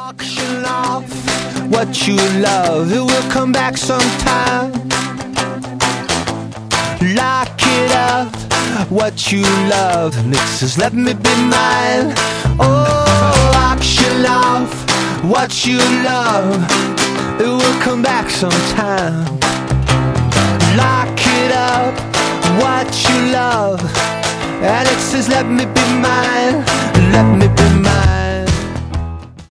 Auction off what you love, it will come back sometime. Lock it up, what you love, Nick says let me be mine. Oh, auction off what you love, it will come back sometime. Lock it up, what you love, and it says let me be mine, let me be mine.